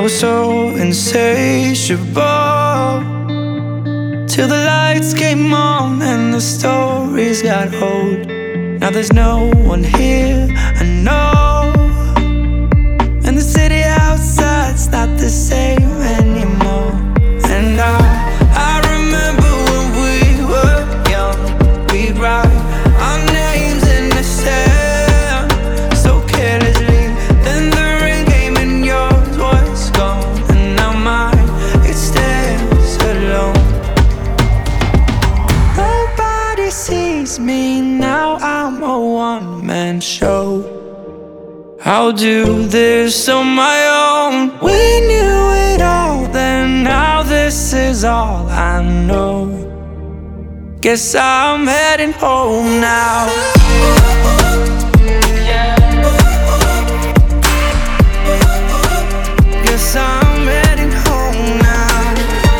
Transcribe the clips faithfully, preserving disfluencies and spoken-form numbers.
was so insatiable, till the lights came on and the stories got old. Now there's no one here, I know, and the city outside's not the same anymore. And I, I remember when we were young, we'd write our names in the sand so carelessly. Then the rain came and yours was gone, and now mine, it stands alone. Nobody sees me now, I'm a one-man show. I'll do this on my own. We knew it all then, now this is all I know. Guess I'm heading home now. Guess I'm heading home now.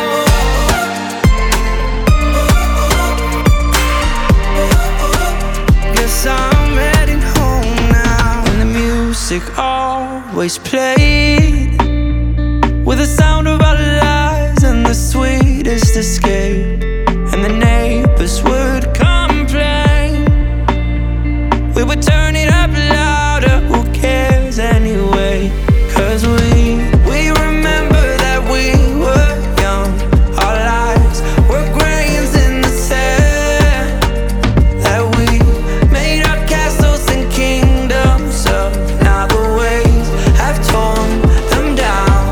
Guess I'm heading home now. And the music always played with the sound of our lives and the sweetest escape. And the neighbors would complain, we would turn it up louder, who cares anyway? Cause we, we remember that we were young, our lives were grains in the sand, that we made our castles and kingdoms up. Now the waves have torn them down.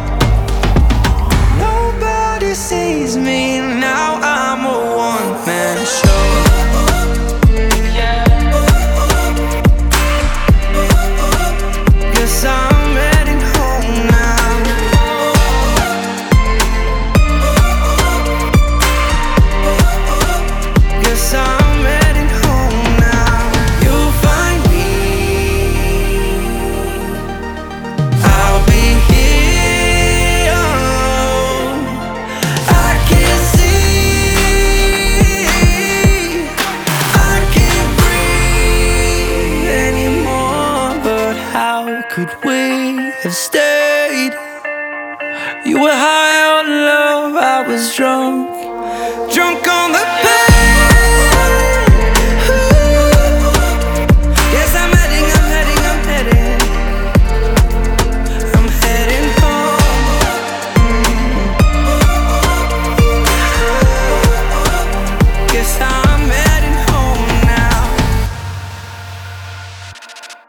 Nobody sees me now, I'm a one-man show. Guess I'm heading home now. Guess I'm heading home now. You'll find me, I'll be here. I can't see, I can't breathe anymore. But how could we have stayed? You were high on love, I was drunk, drunk on the pain.